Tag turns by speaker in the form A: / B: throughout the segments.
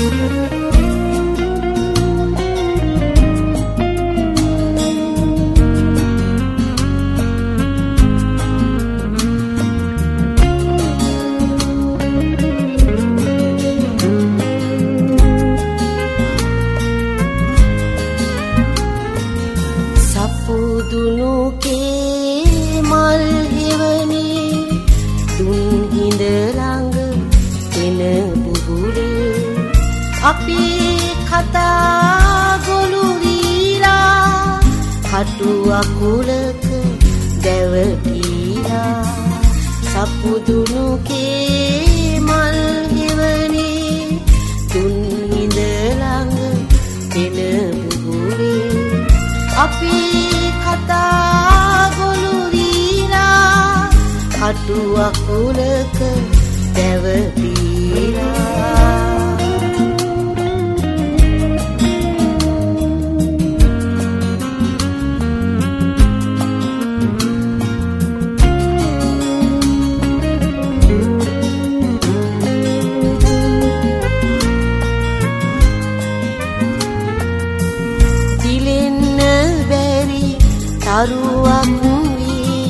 A: අකුලක දැවටිලා සපුදුණු කේ මල් හෙවනේ තුන් හිඳ ළඟ එන බුබුලේ අපි කතා ගොළු වීලා කටු අකුලක දැවටිලා තරුවක් වී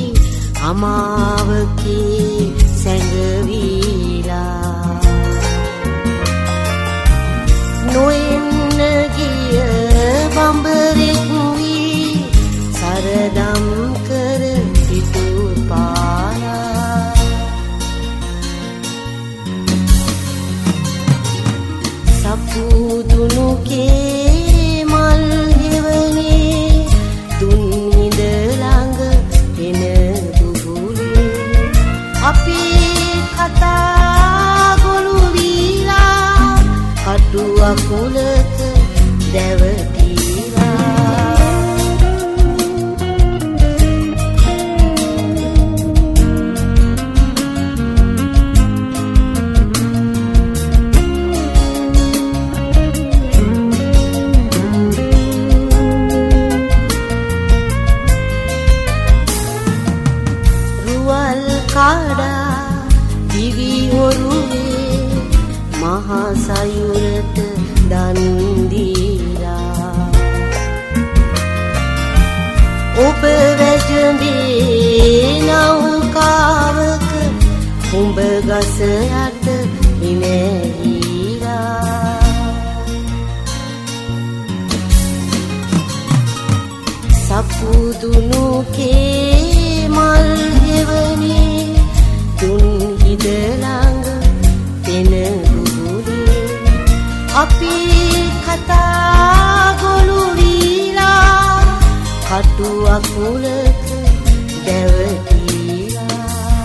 A: අමාවකේ සැඟවීලා නොඑන්න ගිය බඹරෙක් වී සරදම් කර සිටු පාලා සපුදුණු කේ මල් හෙවනේ තුන් අපි කතා ගොළු වීලා කටු අකුලක දැවටිලා රුවල් කාඩා දිවි ඔරුවේ මහා සයුරට දන් දීලා ඔබ වැජඹේ නෞකාවක උඹ ගස යට ඉනේහිලා සපුදුණු කේ මල් හෙවනේ තුන් හිඳ ළඟ පෙන බුබුලේ අපි කතා ගොළු වීලා කටු අකුලක දැවටිලා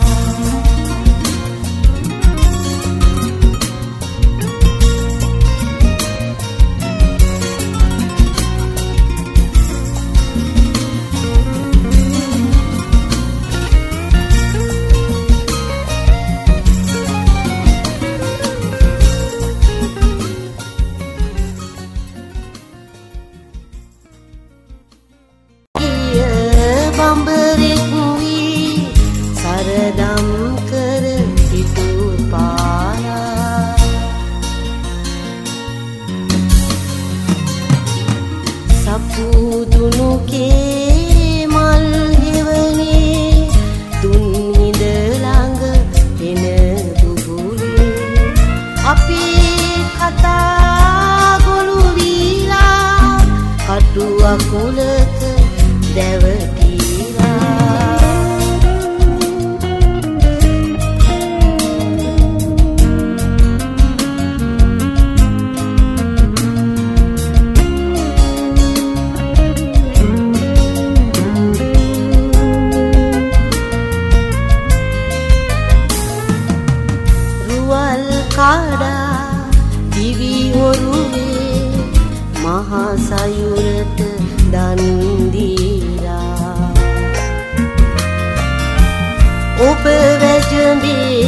A: බඹරෙක් වී සරදම් කර සිටු පාලා සපුදුණු කේ මල් හෙවනේ තුන් හිඳ ළඟ එන බුබුලේ අපි කතා ගොළු වීලා කටු අකුලක දැවටිලා රුවල් කාඩා දිවි ඔරුවේ මහා සයුරට දන් දීලා ඔබ වැජඹේ